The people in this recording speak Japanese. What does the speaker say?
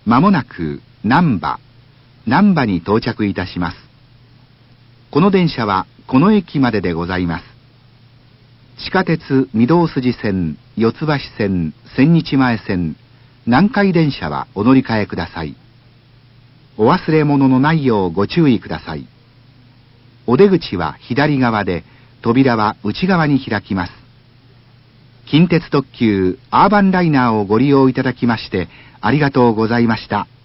まもなく難波に到着いたします。この電車はこの駅まででございます。地下鉄御堂筋線、四ツ橋線、千日前線、南海電車はお乗り換えください。お忘れ物のないようご注意ください。お出口は左側で、扉は内側に開きます。近鉄特急アーバンライナーをご利用いただきましてありがとうございました。